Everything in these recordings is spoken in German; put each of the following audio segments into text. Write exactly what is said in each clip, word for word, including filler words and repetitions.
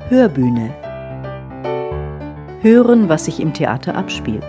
Hörbühne. Hören, was sich im Theater abspielt.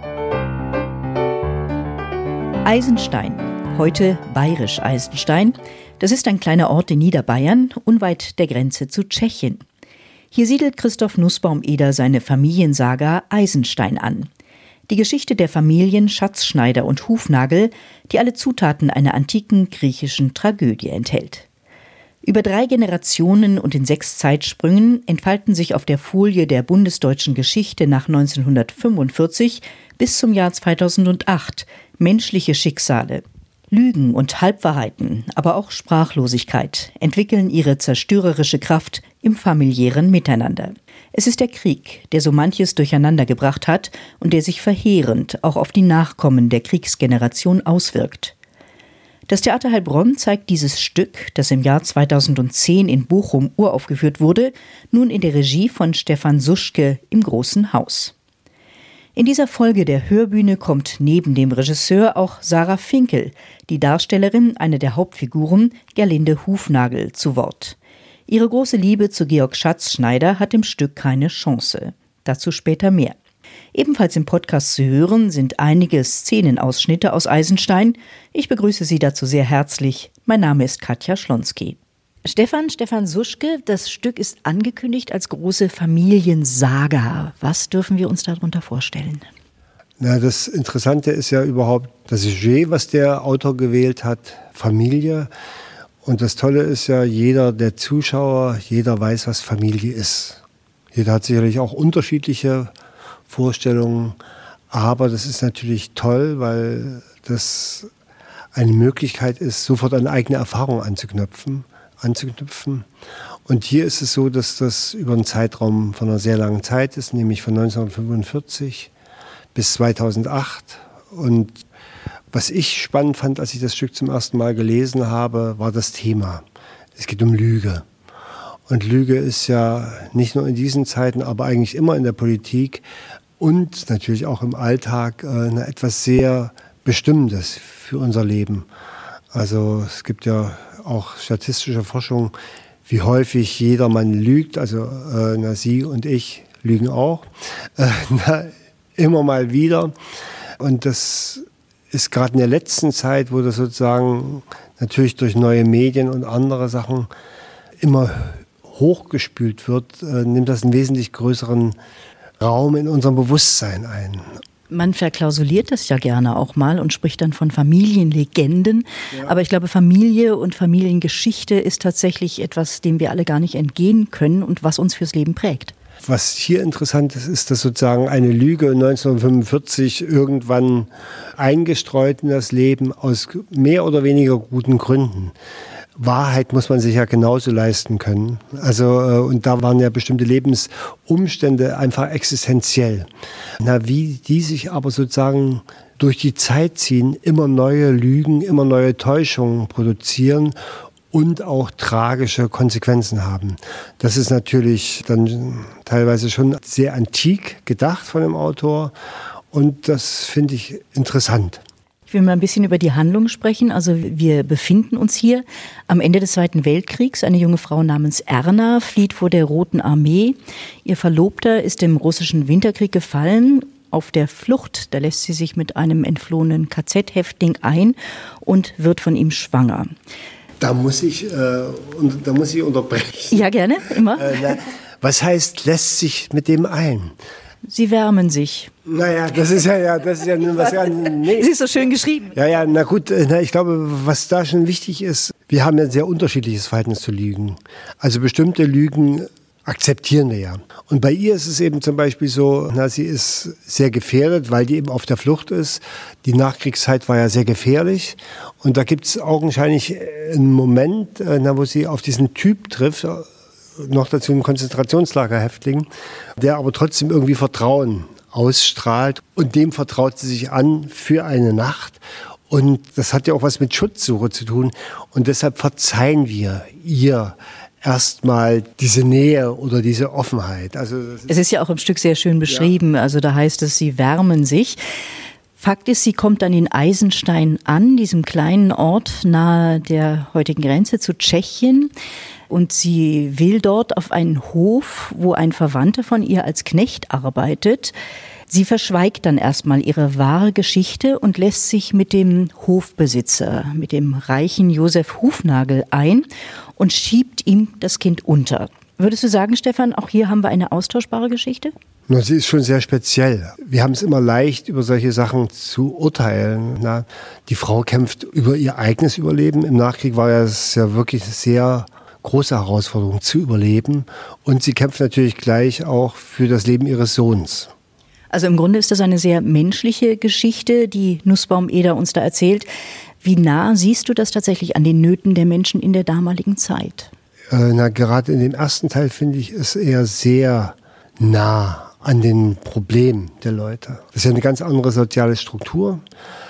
Eisenstein, heute bayerisch Eisenstein. Das ist ein kleiner Ort in Niederbayern, unweit der Grenze zu Tschechien. Hier siedelt Christoph Nussbaum-Eder seine Familiensaga Eisenstein an. Die Geschichte der Familien Schatzschneider und Hufnagel, die alle Zutaten einer antiken griechischen Tragödie enthält. Über drei Generationen und in sechs Zeitsprüngen entfalten sich auf der Folie der bundesdeutschen Geschichte nach neunzehnhundertfünfundvierzig bis zum Jahr zweitausendacht menschliche Schicksale. Lügen und Halbwahrheiten, aber auch Sprachlosigkeit entwickeln ihre zerstörerische Kraft im familiären Miteinander. Es ist der Krieg, der so manches durcheinandergebracht hat und der sich verheerend auch auf die Nachkommen der Kriegsgeneration auswirkt. Das Theater Heilbronn zeigt dieses Stück, das im Jahr zweitausendzehn in Bochum uraufgeführt wurde, nun in der Regie von Stefan Suschke im Großen Haus. In dieser Folge der Hörbühne kommt neben dem Regisseur auch Sarah Finkel, die Darstellerin einer der Hauptfiguren, Gerlinde Hufnagel, zu Wort. Ihre große Liebe zu Georg Schatzschneider hat im Stück keine Chance. Dazu später mehr. Ebenfalls im Podcast zu hören sind einige Szenenausschnitte aus Eisenstein. Ich begrüße Sie dazu sehr herzlich. Mein Name ist Katja Schlonski. Stefan, Stefan Suschke, das Stück ist angekündigt als große Familiensaga. Was dürfen wir uns darunter vorstellen? Na, das Interessante ist ja überhaupt das Sujet, was der Autor gewählt hat, Familie. Und das Tolle ist ja, jeder der Zuschauer, jeder weiß, was Familie ist. Jeder hat sicherlich auch unterschiedliche Vorstellungen, aber das ist natürlich toll, weil das eine Möglichkeit ist, sofort an eigene Erfahrung anzuknüpfen. anzuknüpfen. Und hier ist es so, dass das über einen Zeitraum von einer sehr langen Zeit ist, nämlich von neunzehnhundertfünfundvierzig bis zweitausendacht. Und was ich spannend fand, als ich das Stück zum ersten Mal gelesen habe, war das Thema. Es geht um Lüge. Und Lüge ist ja nicht nur in diesen Zeiten, aber eigentlich immer in der Politik und natürlich auch im Alltag äh, etwas sehr Bestimmendes für unser Leben. Also es gibt ja auch statistische Forschung, wie häufig jedermann lügt. Also äh, na, Sie und ich lügen auch. Äh, na, immer mal wieder. Und das ist gerade in der letzten Zeit, wo das sozusagen natürlich durch neue Medien und andere Sachen immer hochgespült wird, äh, nimmt das einen wesentlich größeren Raum in unserem Bewusstsein ein. Man verklausuliert das ja gerne auch mal und spricht dann von Familienlegenden. Ja. Aber ich glaube, Familie und Familiengeschichte ist tatsächlich etwas, dem wir alle gar nicht entgehen können und was uns fürs Leben prägt. Was hier interessant ist, ist, dass sozusagen eine Lüge neunzehnhundertfünfundvierzig irgendwann eingestreut in das Leben aus mehr oder weniger guten Gründen. Wahrheit muss man sich ja genauso leisten können. Also, und da waren ja bestimmte Lebensumstände einfach existenziell. Na, wie die sich aber sozusagen durch die Zeit ziehen, immer neue Lügen, immer neue Täuschungen produzieren und auch tragische Konsequenzen haben. Das ist natürlich dann teilweise schon sehr antik gedacht von dem Autor und das finde ich interessant. Ich will mal ein bisschen über die Handlung sprechen. Also wir befinden uns hier am Ende des Zweiten Weltkriegs. Eine junge Frau namens Erna flieht vor der Roten Armee. Ihr Verlobter ist im russischen Winterkrieg gefallen. Auf der Flucht, da lässt sie sich mit einem entflohenen K Z-Häftling ein und wird von ihm schwanger. Da muss ich, äh, und, da muss ich unterbrechen. Ja, gerne, immer. Äh, na, was heißt, lässt sich mit dem ein? Sie wärmen sich. Naja, das ist ja, ja, das ist ja nun was ganz. Nee. Es ist so schön geschrieben. Ja, ja, na gut, na, ich glaube, was da schon wichtig ist, wir haben ja ein sehr unterschiedliches Verhältnis zu Lügen. Also bestimmte Lügen akzeptieren wir ja. Und bei ihr ist es eben zum Beispiel so, na, sie ist sehr gefährdet, weil die eben auf der Flucht ist. Die Nachkriegszeit war ja sehr gefährlich. Und da gibt es augenscheinlich einen Moment, na, wo sie auf diesen Typ trifft, noch dazu ein Konzentrationslagerhäftling, der aber trotzdem irgendwie Vertrauen ausstrahlt. Und dem vertraut sie sich an für eine Nacht. Und das hat ja auch was mit Schutzsuche zu tun. Und deshalb verzeihen wir ihr erstmal diese Nähe oder diese Offenheit. Also es ist ja auch im Stück sehr schön beschrieben. Ja. Also da heißt es, sie wärmen sich. Fakt ist, sie kommt dann in Eisenstein an, diesem kleinen Ort nahe der heutigen Grenze zu Tschechien. Und sie will dort auf einen Hof, wo ein Verwandter von ihr als Knecht arbeitet. Sie verschweigt dann erstmal ihre wahre Geschichte und lässt sich mit dem Hofbesitzer, mit dem reichen Josef Hufnagel ein und schiebt ihm das Kind unter. Würdest du sagen, Stefan, auch hier haben wir eine austauschbare Geschichte? Na, sie ist schon sehr speziell. Wir haben es immer leicht, über solche Sachen zu urteilen. Na, die Frau kämpft über ihr eigenes Überleben. Im Nachkrieg war es ja wirklich eine sehr große Herausforderung zu überleben. Und sie kämpft natürlich gleich auch für das Leben ihres Sohns. Also im Grunde ist das eine sehr menschliche Geschichte, die Nussbaum-Eder uns da erzählt. Wie nah siehst du das tatsächlich an den Nöten der Menschen in der damaligen Zeit? Äh, na, gerade in dem ersten Teil finde ich es eher sehr nah an den Problemen der Leute. Das ist ja eine ganz andere soziale Struktur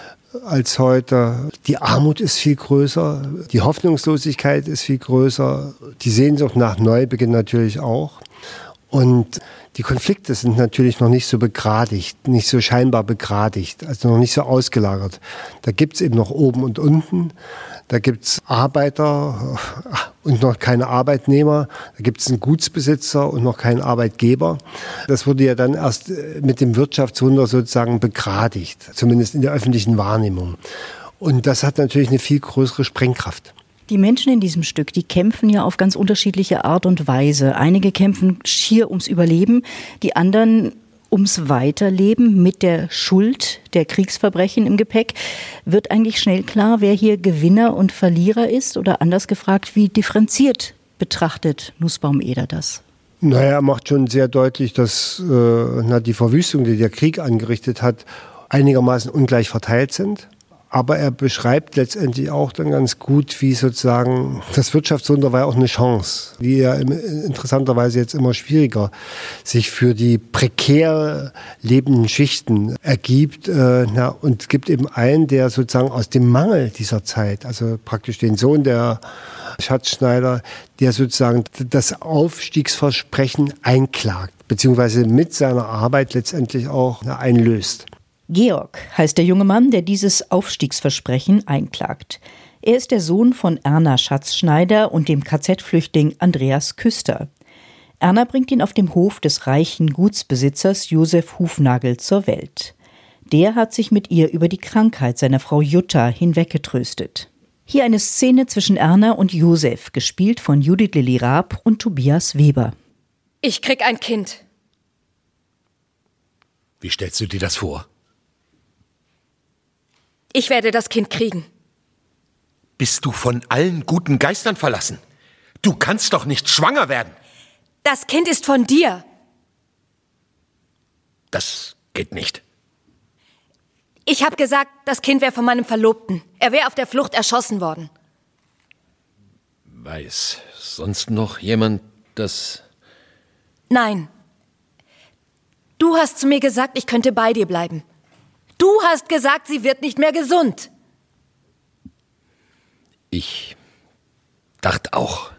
als heute. Die Armut ist viel größer, die Hoffnungslosigkeit ist viel größer, die Sehnsucht nach Neubeginn natürlich auch. Und die Konflikte sind natürlich noch nicht so begradigt, nicht so scheinbar begradigt, also noch nicht so ausgelagert. Da gibt's eben noch oben und unten, da gibt's Arbeiter und noch keine Arbeitnehmer, da gibt's einen Gutsbesitzer und noch keinen Arbeitgeber. Das wurde ja dann erst mit dem Wirtschaftswunder sozusagen begradigt, zumindest in der öffentlichen Wahrnehmung. Und das hat natürlich eine viel größere Sprengkraft. Die Menschen in diesem Stück, die kämpfen ja auf ganz unterschiedliche Art und Weise. Einige kämpfen schier ums Überleben, die anderen ums Weiterleben mit der Schuld der Kriegsverbrechen im Gepäck. Wird eigentlich schnell klar, wer hier Gewinner und Verlierer ist? Oder anders gefragt, wie differenziert betrachtet Nussbaum-Eder das? Naja, er macht schon sehr deutlich, dass äh, na, die Verwüstung, die der Krieg angerichtet hat, einigermaßen ungleich verteilt sind. Aber er beschreibt letztendlich auch dann ganz gut, wie sozusagen das Wirtschaftswunder war ja auch eine Chance, die ja interessanterweise jetzt immer schwieriger sich für die prekär lebenden Schichten ergibt. Äh, na, und es gibt eben einen, der sozusagen aus dem Mangel dieser Zeit, also praktisch den Sohn der Schatzschneider, der sozusagen das Aufstiegsversprechen einklagt, beziehungsweise mit seiner Arbeit letztendlich auch na, einlöst. Georg heißt der junge Mann, der dieses Aufstiegsversprechen einklagt. Er ist der Sohn von Erna Schatzschneider und dem K Z-Flüchtling Andreas Küster. Erna bringt ihn auf dem Hof des reichen Gutsbesitzers Josef Hufnagel zur Welt. Der hat sich mit ihr über die Krankheit seiner Frau Jutta hinweggetröstet. Hier eine Szene zwischen Erna und Josef, gespielt von Judith Lilly Raab und Tobias Weber. Ich krieg ein Kind. Wie stellst du dir das vor? Ich werde das Kind kriegen. Bist du von allen guten Geistern verlassen? Du kannst doch nicht schwanger werden. Das Kind ist von dir. Das geht nicht. Ich habe gesagt, das Kind wäre von meinem Verlobten. Er wäre auf der Flucht erschossen worden. Weiß sonst noch jemand, dass... Nein. Du hast zu mir gesagt, ich könnte bei dir bleiben. Du hast gesagt, sie wird nicht mehr gesund. Ich dachte auch,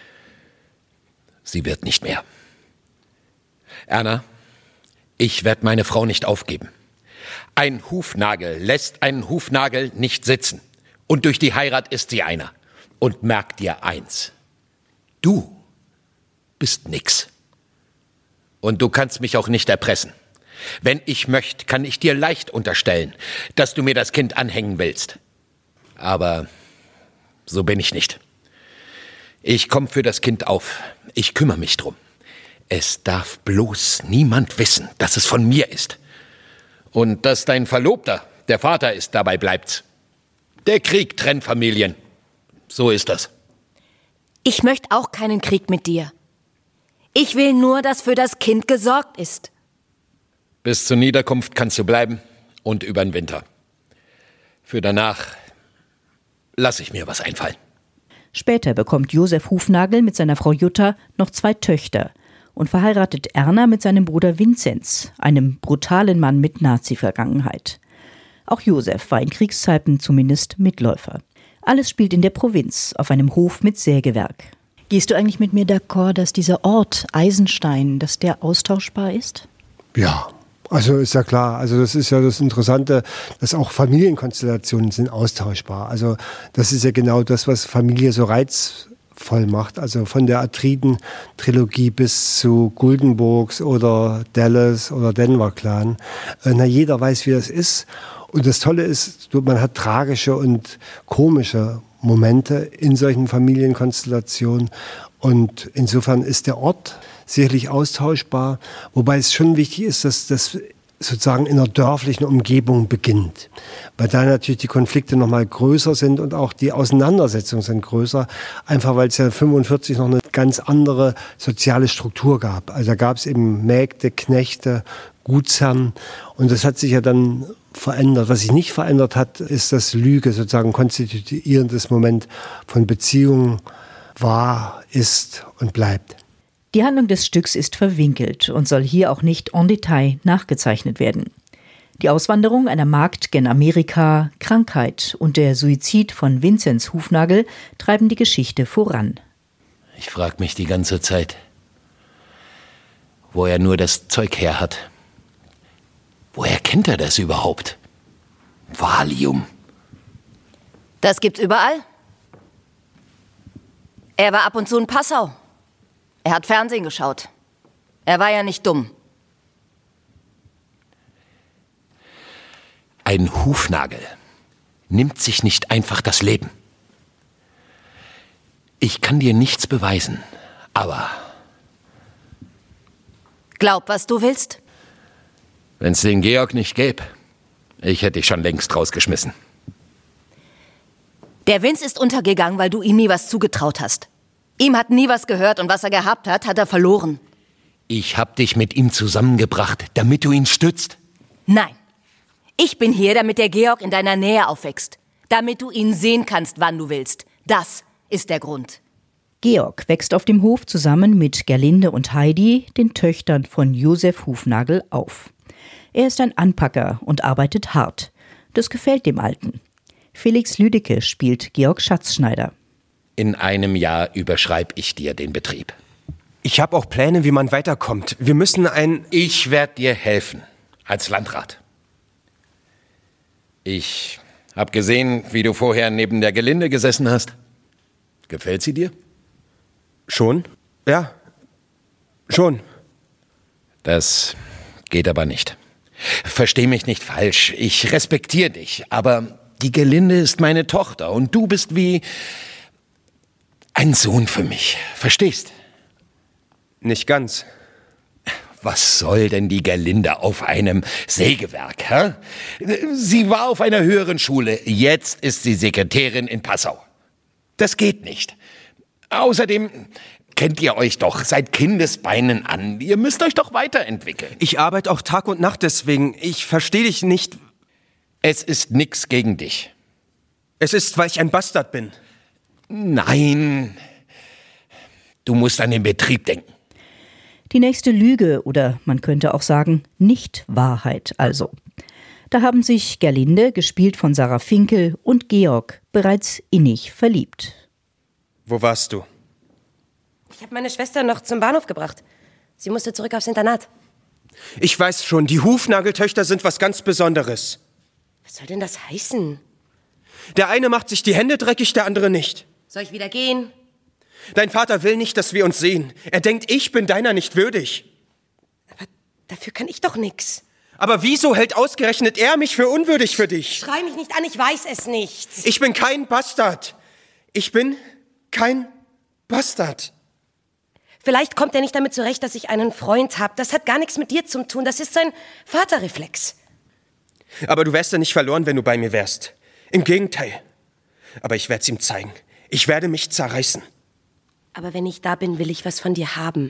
sie wird nicht mehr. Erna, ich werde meine Frau nicht aufgeben. Ein Hufnagel lässt einen Hufnagel nicht sitzen. Und durch die Heirat ist sie einer. Und merk dir eins. Du bist nix. Und du kannst mich auch nicht erpressen. Wenn ich möchte, kann ich dir leicht unterstellen, dass du mir das Kind anhängen willst. Aber so bin ich nicht. Ich komme für das Kind auf. Ich kümmere mich drum. Es darf bloß niemand wissen, dass es von mir ist. Und dass dein Verlobter der Vater ist, dabei bleibt's. Der Krieg trennt Familien. So ist das. Ich möchte auch keinen Krieg mit dir. Ich will nur, dass für das Kind gesorgt ist. Bis zur Niederkunft kannst du bleiben und über den Winter. Für danach lass ich mir was einfallen. Später bekommt Josef Hufnagel mit seiner Frau Jutta noch zwei Töchter und verheiratet Erna mit seinem Bruder Vinzenz, einem brutalen Mann mit Nazi-Vergangenheit. Auch Josef war in Kriegszeiten zumindest Mitläufer. Alles spielt in der Provinz, auf einem Hof mit Sägewerk. Gehst du eigentlich mit mir d'accord, dass dieser Ort Eisenstein, dass der austauschbar ist? Ja. Also ist ja klar, also das ist ja das Interessante, dass auch Familienkonstellationen sind austauschbar. Also das ist ja genau das, was Familie so reizvoll macht. Also von der Atriden-Trilogie bis zu Guldenburgs oder Dallas oder Denver-Clan. Äh, na, jeder weiß, wie das ist. Und das Tolle ist, man hat tragische und komische Momente in solchen Familienkonstellationen. Und insofern ist der Ort sicherlich austauschbar, wobei es schon wichtig ist, dass das sozusagen in einer dörflichen Umgebung beginnt, weil da natürlich die Konflikte noch mal größer sind und auch die Auseinandersetzungen sind größer, einfach weil es ja fünfundvierzig noch eine ganz andere soziale Struktur gab. Also da gab es eben Mägde, Knechte, Gutsherren und das hat sich ja dann verändert. Was sich nicht verändert hat, ist, dass Lüge sozusagen ein konstituierendes Moment von Beziehungen war, ist und bleibt. Die Handlung des Stücks ist verwinkelt und soll hier auch nicht en Detail nachgezeichnet werden. Die Auswanderung einer Magd gen Amerika, Krankheit und der Suizid von Vinzenz Hufnagel treiben die Geschichte voran. Ich frage mich die ganze Zeit, wo er nur das Zeug her hat. Woher kennt er das überhaupt? Valium. Das gibt's überall. Er war ab und zu in Passau. Er hat Fernsehen geschaut. Er war ja nicht dumm. Ein Hufnagel nimmt sich nicht einfach das Leben. Ich kann dir nichts beweisen, aber... Glaub, was du willst? Wenn's den Georg nicht gäbe, ich hätte dich schon längst rausgeschmissen. Der Vince ist untergegangen, weil du ihm nie was zugetraut hast. Ihm hat nie was gehört und was er gehabt hat, hat er verloren. Ich hab dich mit ihm zusammengebracht, damit du ihn stützt. Nein. Ich bin hier, damit der Georg in deiner Nähe aufwächst. Damit du ihn sehen kannst, wann du willst. Das ist der Grund. Georg wächst auf dem Hof zusammen mit Gerlinde und Heidi, den Töchtern von Josef Hufnagel, auf. Er ist ein Anpacker und arbeitet hart. Das gefällt dem Alten. Felix Lüdecke spielt Georg Schatzschneider. In einem Jahr überschreib ich dir den Betrieb. Ich habe auch Pläne, wie man weiterkommt. Wir müssen ein... Ich werde dir helfen, als Landrat. Ich habe gesehen, wie du vorher neben der Gelinde gesessen hast. Gefällt sie dir? Schon? Ja, schon. Das geht aber nicht. Versteh mich nicht falsch, ich respektiere dich, aber die Gelinde ist meine Tochter und du bist wie ein Sohn für mich, verstehst? Nicht ganz. Was soll denn die Gerlinde auf einem Sägewerk, hä? Sie war auf einer höheren Schule, jetzt ist sie Sekretärin in Passau. Das geht nicht. Außerdem kennt ihr euch doch seit Kindesbeinen an. Ihr müsst euch doch weiterentwickeln. Ich arbeite auch Tag und Nacht deswegen. Ich verstehe dich nicht. Es ist nix gegen dich. Es ist, weil ich ein Bastard bin. Nein. Du musst an den Betrieb denken. Die nächste Lüge oder man könnte auch sagen Nicht-Wahrheit also. Da haben sich Gerlinde, gespielt von Sarah Finkel, und Georg bereits innig verliebt. Wo warst du? Ich habe meine Schwester noch zum Bahnhof gebracht. Sie musste zurück aufs Internat. Ich weiß schon, die Hufnageltöchter sind was ganz Besonderes. Was soll denn das heißen? Der eine macht sich die Hände dreckig, der andere nicht. Soll ich wieder gehen? Dein Vater will nicht, dass wir uns sehen. Er denkt, ich bin deiner nicht würdig. Aber dafür kann ich doch nix. Aber wieso hält ausgerechnet er mich für unwürdig für dich? Schrei mich nicht an, ich weiß es nicht. Ich bin kein Bastard. Ich bin kein Bastard. Vielleicht kommt er nicht damit zurecht, dass ich einen Freund habe. Das hat gar nichts mit dir zu tun. Das ist sein Vaterreflex. Aber du wärst ja nicht verloren, wenn du bei mir wärst. Im Gegenteil. Aber ich werde es ihm zeigen. Ich werde mich zerreißen. Aber wenn ich da bin, will ich was von dir haben.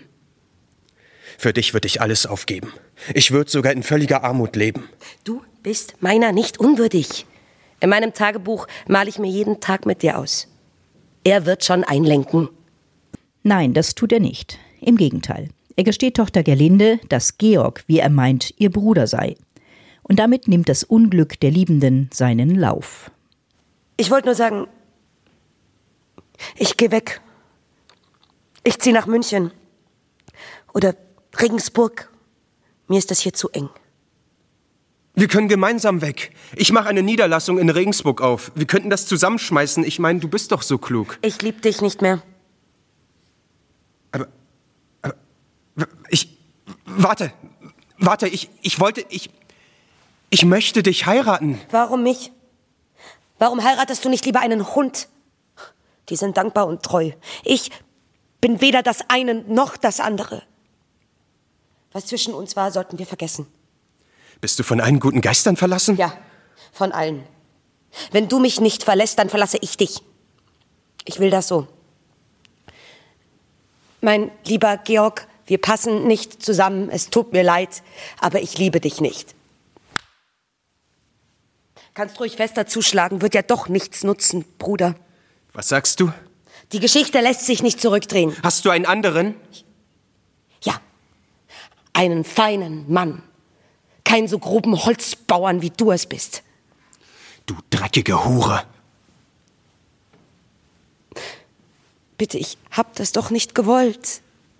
Für dich würde ich alles aufgeben. Ich würde sogar in völliger Armut leben. Du bist meiner nicht unwürdig. In meinem Tagebuch male ich mir jeden Tag mit dir aus. Er wird schon einlenken. Nein, das tut er nicht. Im Gegenteil. Er gesteht Tochter Gerlinde, dass Georg, wie er meint, ihr Bruder sei. Und damit nimmt das Unglück der Liebenden seinen Lauf. Ich wollte nur sagen, ich gehe weg. Ich ziehe nach München. Oder Regensburg. Mir ist das hier zu eng. Wir können gemeinsam weg. Ich mache eine Niederlassung in Regensburg auf. Wir könnten das zusammenschmeißen. Ich meine, du bist doch so klug. Ich lieb dich nicht mehr. Aber, aber ich, warte, warte, ich, ich wollte, ich, ich möchte dich heiraten. Warum mich? Warum heiratest du nicht lieber einen Hund? Die sind dankbar und treu. Ich bin weder das eine noch das andere. Was zwischen uns war, sollten wir vergessen. Bist du von allen guten Geistern verlassen? Ja, von allen. Wenn du mich nicht verlässt, dann verlasse ich dich. Ich will das so. Mein lieber Georg, wir passen nicht zusammen. Es tut mir leid, aber ich liebe dich nicht. Kannst ruhig fester zuschlagen, wird ja doch nichts nutzen, Bruder. Was sagst du? Die Geschichte lässt sich nicht zurückdrehen. Hast du einen anderen? Ja, einen feinen Mann. Keinen so groben Holzbauern, wie du es bist. Du dreckige Hure. Bitte, ich hab das doch nicht gewollt.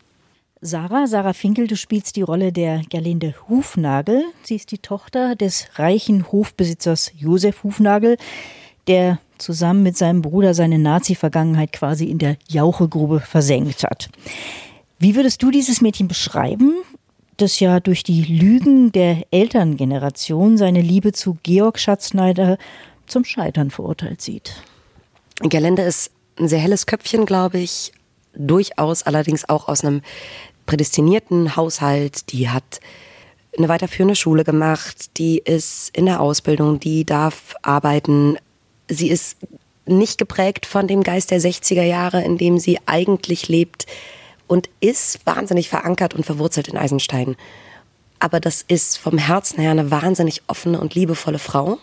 Sarah, Sarah Finkel, du spielst die Rolle der Gerlinde Hufnagel. Sie ist die Tochter des reichen Hofbesitzers Josef Hufnagel, der zusammen mit seinem Bruder seine Nazi-Vergangenheit quasi in der Jauchegrube versenkt hat. Wie würdest du dieses Mädchen beschreiben, das ja durch die Lügen der Elterngeneration seine Liebe zu Georg Schatzschneider zum Scheitern verurteilt sieht? Gerlinde ist ein sehr helles Köpfchen, glaube ich, durchaus allerdings auch aus einem prädestinierten Haushalt. Die hat eine weiterführende Schule gemacht, die ist in der Ausbildung, die darf arbeiten. Sie ist nicht geprägt von dem Geist der sechziger Jahre, in dem sie eigentlich lebt, und ist wahnsinnig verankert und verwurzelt in Eisenstein. Aber das ist vom Herzen her eine wahnsinnig offene und liebevolle Frau.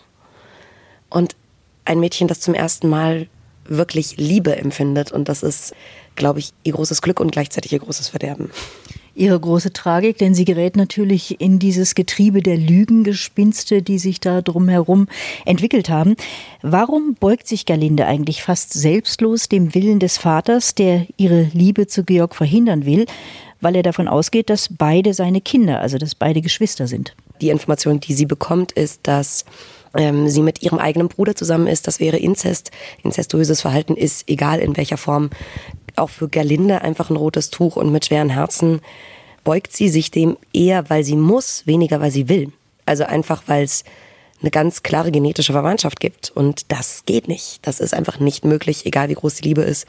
Und ein Mädchen, das zum ersten Mal wirklich Liebe empfindet. Und das ist, glaube ich, ihr großes Glück und gleichzeitig ihr großes Verderben. Ihre große Tragik, denn sie gerät natürlich in dieses Getriebe der Lügengespinste, die sich da drumherum entwickelt haben. Warum beugt sich Gerlinde eigentlich fast selbstlos dem Willen des Vaters, der ihre Liebe zu Georg verhindern will, weil er davon ausgeht, dass beide seine Kinder, also dass beide Geschwister sind? Die Information, die sie bekommt, ist, dass ähm, sie mit ihrem eigenen Bruder zusammen ist. Das wäre Inzest. Inzestuöses Verhalten ist, egal in welcher Form, auch für Gerlinde einfach ein rotes Tuch, und mit schweren Herzen beugt sie sich dem eher, weil sie muss, weniger, weil sie will. Also einfach, weil es eine ganz klare genetische Verwandtschaft gibt, und das geht nicht. Das ist einfach nicht möglich, egal wie groß die Liebe ist.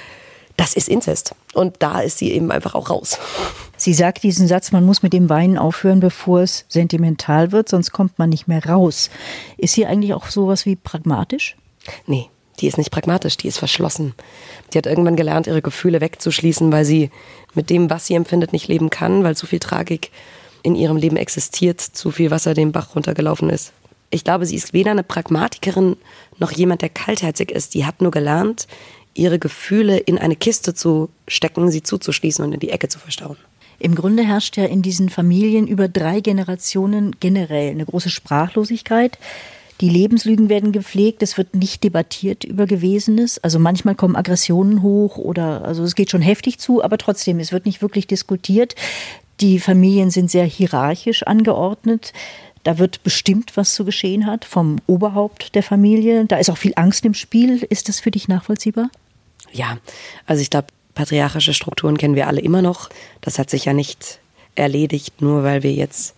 Das ist Inzest, und da ist sie eben einfach auch raus. Sie sagt diesen Satz, man muss mit dem Weinen aufhören, bevor es sentimental wird, sonst kommt man nicht mehr raus. Ist sie eigentlich auch sowas wie pragmatisch? Nee. Die ist nicht pragmatisch, die ist verschlossen. Die hat irgendwann gelernt, ihre Gefühle wegzuschließen, weil sie mit dem, was sie empfindet, nicht leben kann, weil zu viel Tragik in ihrem Leben existiert, zu viel Wasser den Bach runtergelaufen ist. Ich glaube, sie ist weder eine Pragmatikerin noch jemand, der kaltherzig ist. Die hat nur gelernt, ihre Gefühle in eine Kiste zu stecken, sie zuzuschließen und in die Ecke zu verstauen. Im Grunde herrscht ja in diesen Familien über drei Generationen generell eine große Sprachlosigkeit. Die Lebenslügen werden gepflegt, es wird nicht debattiert über Gewesenes. Also manchmal kommen Aggressionen hoch oder, also es geht schon heftig zu, aber trotzdem, es wird nicht wirklich diskutiert. Die Familien sind sehr hierarchisch angeordnet. Da wird bestimmt, was zu geschehen hat, vom Oberhaupt der Familie. Da ist auch viel Angst im Spiel. Ist das für dich nachvollziehbar? Ja, also ich glaube, patriarchische Strukturen kennen wir alle immer noch. Das hat sich ja nicht erledigt, nur weil wir jetzt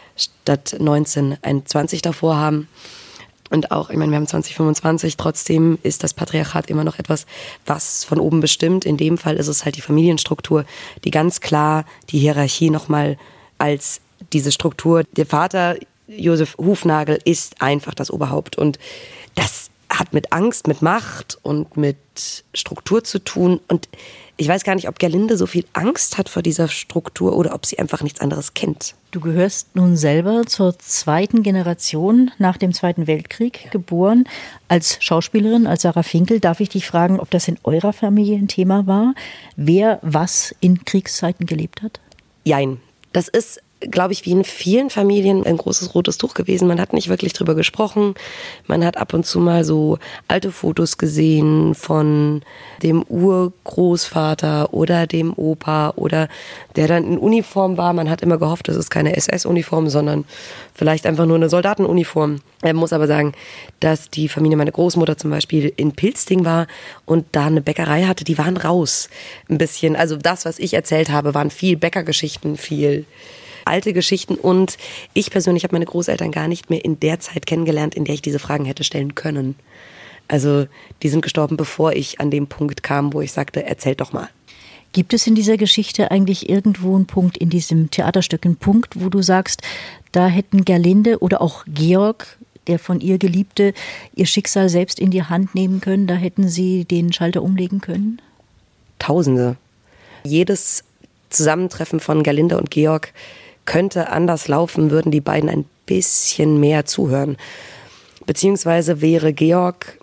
statt neunzehn einundzwanzig davor haben. Und auch, ich meine, wir haben zwanzig fünfundzwanzig, trotzdem ist das Patriarchat immer noch etwas, was von oben bestimmt. In dem Fall ist es halt die Familienstruktur, die ganz klar die Hierarchie nochmal als diese Struktur, der Vater, Josef Hufnagel, ist einfach das Oberhaupt. Und das hat mit Angst, mit Macht und mit Struktur zu tun. Und ich weiß gar nicht, ob Gerlinde so viel Angst hat vor dieser Struktur oder ob sie einfach nichts anderes kennt. Du gehörst nun selber zur zweiten Generation nach dem Zweiten Weltkrieg, geboren als Schauspielerin, als Sarah Finkel. Darf ich dich fragen, ob das in eurer Familie ein Thema war? Wer was in Kriegszeiten gelebt hat? Jein. Das ist glaube ich, wie in vielen Familien ein großes rotes Tuch gewesen. Man hat nicht wirklich drüber gesprochen. Man hat ab und zu mal so alte Fotos gesehen von dem Urgroßvater oder dem Opa oder der dann in Uniform war. Man hat immer gehofft, das ist keine S S-Uniform, sondern vielleicht einfach nur eine Soldatenuniform. Man muss aber sagen, dass die Familie meiner Großmutter zum Beispiel in Pilzding war und da eine Bäckerei hatte, die waren raus ein bisschen. Also das, was ich erzählt habe, waren viel Bäckergeschichten, viel alte Geschichten und ich persönlich habe meine Großeltern gar nicht mehr in der Zeit kennengelernt, in der ich diese Fragen hätte stellen können. Also die sind gestorben, bevor ich an dem Punkt kam, wo ich sagte, erzählt doch mal. Gibt es in dieser Geschichte eigentlich irgendwo einen Punkt, in diesem Theaterstück einen Punkt, wo du sagst, da hätten Gerlinde oder auch Georg, der von ihr Geliebte, ihr Schicksal selbst in die Hand nehmen können, da hätten sie den Schalter umlegen können? Tausende. Jedes Zusammentreffen von Gerlinde und Georg könnte anders laufen, würden die beiden ein bisschen mehr zuhören. Beziehungsweise wäre Georg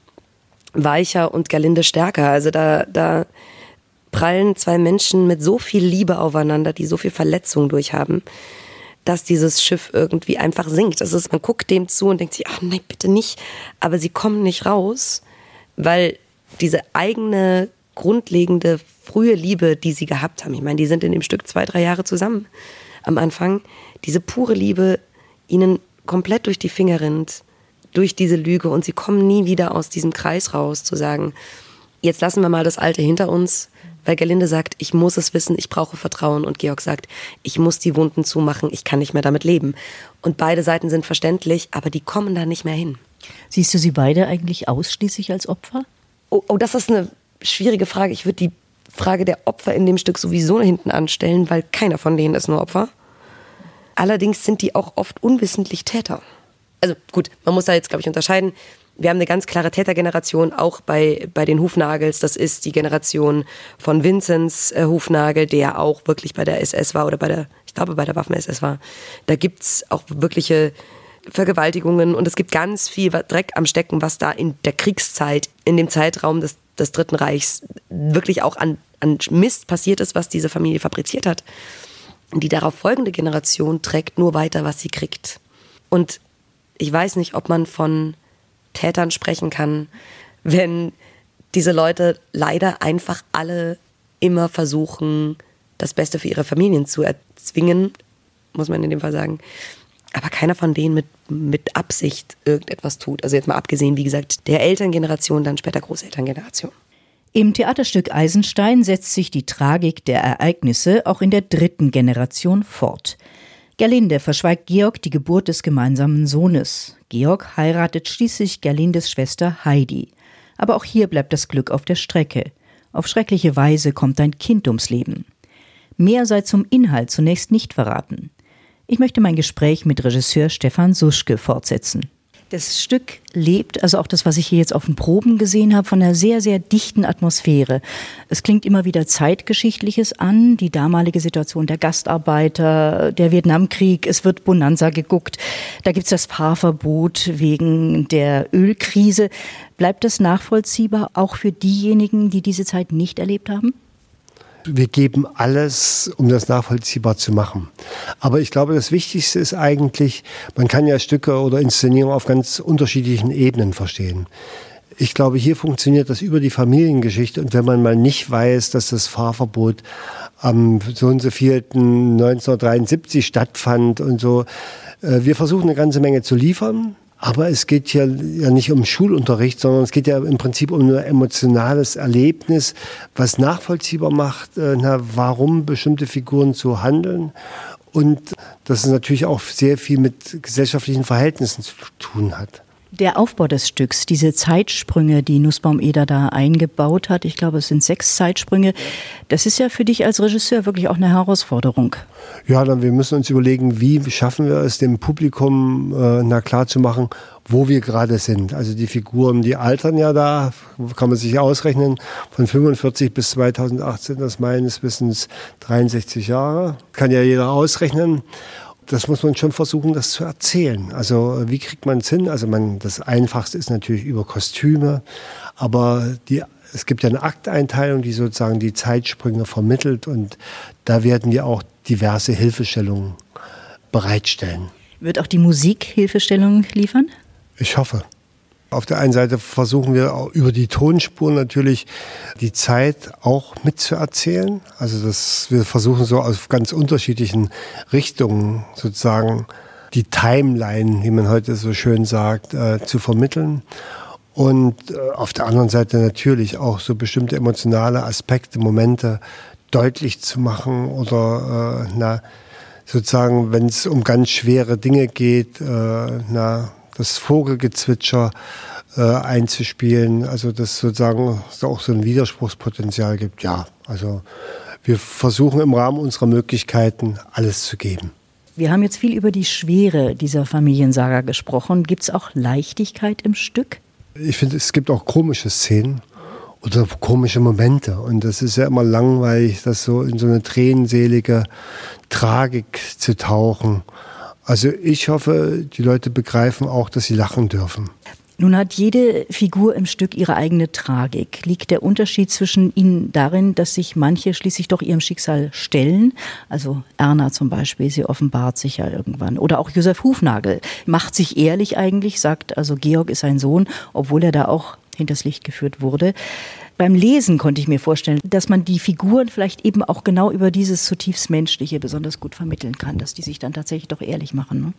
weicher und Gerlinde stärker. Also da, da prallen zwei Menschen mit so viel Liebe aufeinander, die so viel Verletzung durchhaben, dass dieses Schiff irgendwie einfach sinkt. Das ist, man guckt dem zu und denkt sich, ach nein, bitte nicht. Aber sie kommen nicht raus, weil diese eigene, grundlegende, frühe Liebe, die sie gehabt haben, ich meine, die sind in dem Stück zwei, drei Jahre zusammen am Anfang, diese pure Liebe ihnen komplett durch die Finger rinnt, durch diese Lüge und sie kommen nie wieder aus diesem Kreis raus, zu sagen, jetzt lassen wir mal das Alte hinter uns, weil Gerlinde sagt, ich muss es wissen, ich brauche Vertrauen und Georg sagt, ich muss die Wunden zumachen, ich kann nicht mehr damit leben. Und beide Seiten sind verständlich, aber die kommen da nicht mehr hin. Siehst du sie beide eigentlich ausschließlich als Opfer? Oh, oh das ist eine schwierige Frage. Ich würde die Frage der Opfer in dem Stück sowieso hinten anstellen, weil keiner von denen ist nur Opfer. Allerdings sind die auch oft unwissentlich Täter. Also gut, man muss da jetzt, glaube ich, unterscheiden. Wir haben eine ganz klare Tätergeneration, auch bei, bei den Hufnagels. Das ist die Generation von Vinzenz äh, Hufnagel, der auch wirklich bei der S S war oder bei der, ich glaube, bei der Waffen-S S war. Da gibt's auch wirkliche Vergewaltigungen und es gibt ganz viel Dreck am Stecken, was da in der Kriegszeit, in dem Zeitraum des, des Dritten Reichs wirklich auch an, an Mist passiert ist, was diese Familie fabriziert hat. Und die darauf folgende Generation trägt nur weiter, was sie kriegt. Und ich weiß nicht, ob man von Tätern sprechen kann, wenn diese Leute leider einfach alle immer versuchen, das Beste für ihre Familien zu erzwingen, muss man in dem Fall sagen. Aber keiner von denen mit, mit Absicht irgendetwas tut. Also jetzt mal abgesehen, wie gesagt, der Elterngeneration, dann später Großelterngeneration. Im Theaterstück Eisenstein setzt sich die Tragik der Ereignisse auch in der dritten Generation fort. Gerlinde verschweigt Georg die Geburt des gemeinsamen Sohnes. Georg heiratet schließlich Gerlindes Schwester Heidi. Aber auch hier bleibt das Glück auf der Strecke. Auf schreckliche Weise kommt ein Kind ums Leben. Mehr sei zum Inhalt zunächst nicht verraten. Ich möchte mein Gespräch mit Regisseur Stefan Suschke fortsetzen. Das Stück lebt, also auch das, was ich hier jetzt auf den Proben gesehen habe, von einer sehr, sehr dichten Atmosphäre. Es klingt immer wieder Zeitgeschichtliches an, die damalige Situation der Gastarbeiter, der Vietnamkrieg, es wird Bonanza geguckt, da gibt's das Fahrverbot wegen der Ölkrise. Bleibt das nachvollziehbar auch für diejenigen, die diese Zeit nicht erlebt haben? Wir geben alles, um das nachvollziehbar zu machen. Aber ich glaube, das Wichtigste ist eigentlich, man kann ja Stücke oder Inszenierungen auf ganz unterschiedlichen Ebenen verstehen. Ich glaube, hier funktioniert das über die Familiengeschichte. Und wenn man mal nicht weiß, dass das Fahrverbot am so und so vierten neunzehnhundertdreiundsiebzig stattfand und so. Wir versuchen eine ganze Menge zu liefern. Aber es geht hier ja nicht um Schulunterricht, sondern es geht ja im Prinzip um ein emotionales Erlebnis, was nachvollziehbar macht, na, warum bestimmte Figuren so handeln. Und dass es natürlich auch sehr viel mit gesellschaftlichen Verhältnissen zu tun hat. Der Aufbau des Stücks, diese Zeitsprünge, die Nussbaum-Eder da eingebaut hat, ich glaube, es sind sechs Zeitsprünge, das ist ja für dich als Regisseur wirklich auch eine Herausforderung. Ja, dann wir müssen uns überlegen, wie schaffen wir es, dem Publikum äh, na klar zu machen, wo wir gerade sind. Also die Figuren, die altern ja da, kann man sich ausrechnen, von fünfundvierzig bis zweitausendachtzehn, das meines Wissens dreiundsechzig Jahre. Kann ja jeder ausrechnen. Das muss man schon versuchen, das zu erzählen. Also wie kriegt man es hin? Also man, das Einfachste ist natürlich über Kostüme, aber die, es gibt ja eine Akteinteilung, die sozusagen die Zeitsprünge vermittelt und da werden ja auch diverse Hilfestellungen bereitstellen. Wird auch die Musik Hilfestellung liefern? Ich hoffe. Auf der einen Seite versuchen wir auch über die Tonspur natürlich die Zeit auch mitzuerzählen. Also dass wir versuchen so aus ganz unterschiedlichen Richtungen sozusagen die Timeline, wie man heute so schön sagt, äh, zu vermitteln. Und äh, auf der anderen Seite natürlich auch so bestimmte emotionale Aspekte, Momente deutlich zu machen oder äh, na, sozusagen, wenn es um ganz schwere Dinge geht, äh, na, das Vogelgezwitscher äh, einzuspielen, also dass sozusagen es auch so ein Widerspruchspotenzial gibt. Ja, also wir versuchen im Rahmen unserer Möglichkeiten alles zu geben. Wir haben jetzt viel über die Schwere dieser Familiensaga gesprochen. Gibt es auch Leichtigkeit im Stück? Ich finde, es gibt auch komische Szenen oder komische Momente. Und das ist ja immer langweilig, das so in so eine tränenselige Tragik zu tauchen. Also ich hoffe, die Leute begreifen auch, dass sie lachen dürfen. Nun hat jede Figur im Stück ihre eigene Tragik. Liegt der Unterschied zwischen ihnen darin, dass sich manche schließlich doch ihrem Schicksal stellen? Also Erna zum Beispiel, sie offenbart sich ja irgendwann. Oder auch Josef Hufnagel macht sich ehrlich eigentlich, sagt also Georg ist sein Sohn, obwohl er da auch hinters Licht geführt wurde. Beim Lesen konnte ich mir vorstellen, dass man die Figuren vielleicht eben auch genau über dieses zutiefst Menschliche besonders gut vermitteln kann, dass die sich dann tatsächlich doch ehrlich machen, ne?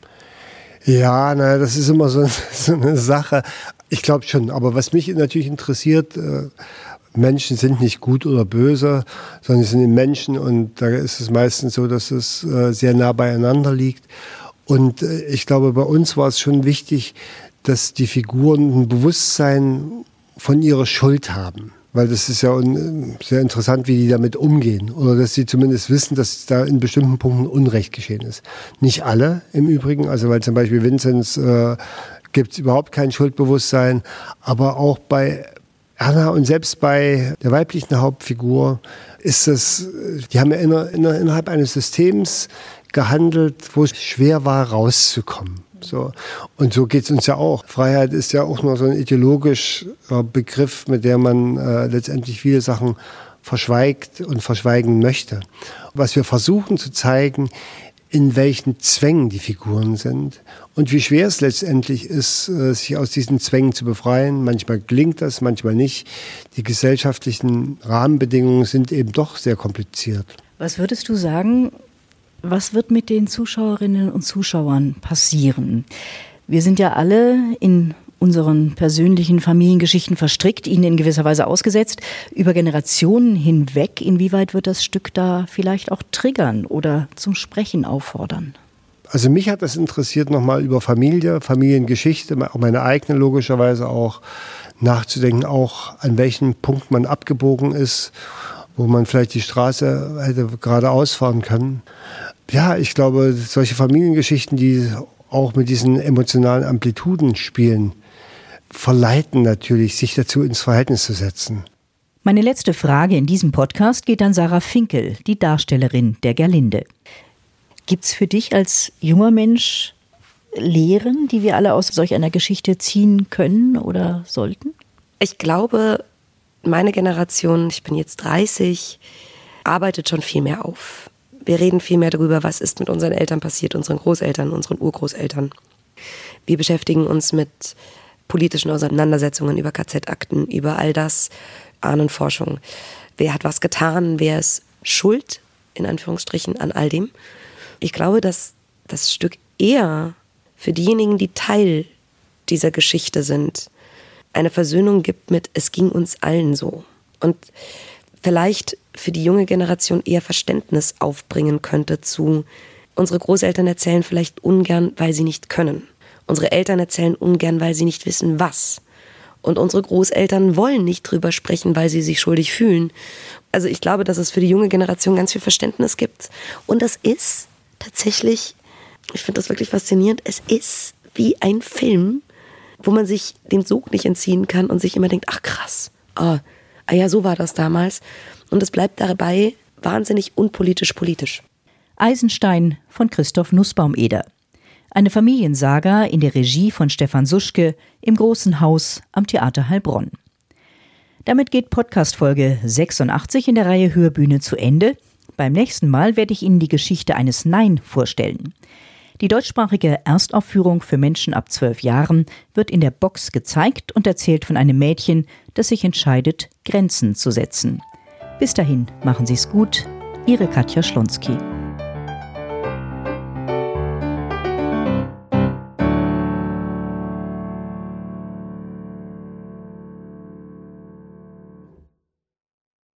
Ja, na, das ist immer so, so eine Sache. Ich glaube schon. Aber was mich natürlich interessiert, äh, Menschen sind nicht gut oder böse, sondern sie sind Menschen. Und da ist es meistens so, dass es äh, sehr nah beieinander liegt. Und äh, ich glaube, bei uns war es schon wichtig, dass die Figuren ein Bewusstsein von ihrer Schuld haben. Weil das ist ja un- sehr interessant, wie die damit umgehen. Oder dass sie zumindest wissen, dass da in bestimmten Punkten Unrecht geschehen ist. Nicht alle im Übrigen, also weil zum Beispiel Vinzenz äh, gibt es überhaupt kein Schuldbewusstsein. Aber auch bei Erna und selbst bei der weiblichen Hauptfigur ist es, die haben ja inner, inner, innerhalb eines Systems gehandelt, wo es schwer war, rauszukommen. So. Und so geht es uns ja auch. Freiheit ist ja auch nur so ein ideologischer Begriff, mit dem man äh, letztendlich viele Sachen verschweigt und verschweigen möchte. Was wir versuchen zu zeigen, in welchen Zwängen die Figuren sind und wie schwer es letztendlich ist, äh, sich aus diesen Zwängen zu befreien. Manchmal gelingt das, manchmal nicht. Die gesellschaftlichen Rahmenbedingungen sind eben doch sehr kompliziert. Was würdest du sagen, was wird mit den Zuschauerinnen und Zuschauern passieren? Wir sind ja alle in unseren persönlichen Familiengeschichten verstrickt, ihnen in gewisser Weise ausgesetzt, über Generationen hinweg. Inwieweit wird das Stück da vielleicht auch triggern oder zum Sprechen auffordern? Also mich hat das interessiert, nochmal über Familie, Familiengeschichte, auch meine eigene logischerweise auch nachzudenken, auch an welchem Punkt man abgebogen ist, wo man vielleicht die Straße hätte geradeaus fahren können. Ja, ich glaube, solche Familiengeschichten, die auch mit diesen emotionalen Amplituden spielen, verleiten natürlich, sich dazu ins Verhältnis zu setzen. Meine letzte Frage in diesem Podcast geht an Sarah Finkel, die Darstellerin der Gerlinde. Gibt's für dich als junger Mensch Lehren, die wir alle aus solch einer Geschichte ziehen können oder sollten? Ich glaube, meine Generation, ich bin jetzt dreißig, arbeitet schon viel mehr auf. Wir reden viel mehr darüber, was ist mit unseren Eltern passiert, unseren Großeltern, unseren Urgroßeltern. Wir beschäftigen uns mit politischen Auseinandersetzungen über K Z-Akten, über all das, Ahnenforschung. Wer hat was getan, wer ist schuld, in Anführungsstrichen, an all dem. Ich glaube, dass das Stück eher für diejenigen, die Teil dieser Geschichte sind, eine Versöhnung gibt mit, es ging uns allen so. Und vielleicht für die junge Generation eher Verständnis aufbringen könnte zu, unsere Großeltern erzählen vielleicht ungern, weil sie nicht können. Unsere Eltern erzählen ungern, weil sie nicht wissen, was. Und unsere Großeltern wollen nicht drüber sprechen, weil sie sich schuldig fühlen. Also ich glaube, dass es für die junge Generation ganz viel Verständnis gibt. Und das ist tatsächlich, ich finde das wirklich faszinierend, es ist wie ein Film, wo man sich dem Sog nicht entziehen kann und sich immer denkt, ach krass, ah, ah ja, so war das damals. Und es bleibt dabei wahnsinnig unpolitisch politisch. Eisenstein von Christoph Nussbaum-Eder. Eine Familiensaga in der Regie von Stefan Suschke im Großen Haus am Theater Heilbronn. Damit geht Podcast-Folge sechsundachtzig in der Reihe Hörbühne zu Ende. beim nächsten Mal werde ich Ihnen die Geschichte eines Nein vorstellen. Die deutschsprachige Erstaufführung für Menschen ab zwölf Jahren wird in der Box gezeigt und erzählt von einem Mädchen, das sich entscheidet, Grenzen zu setzen. Bis dahin, machen Sie es gut. Ihre Katja Schlonski.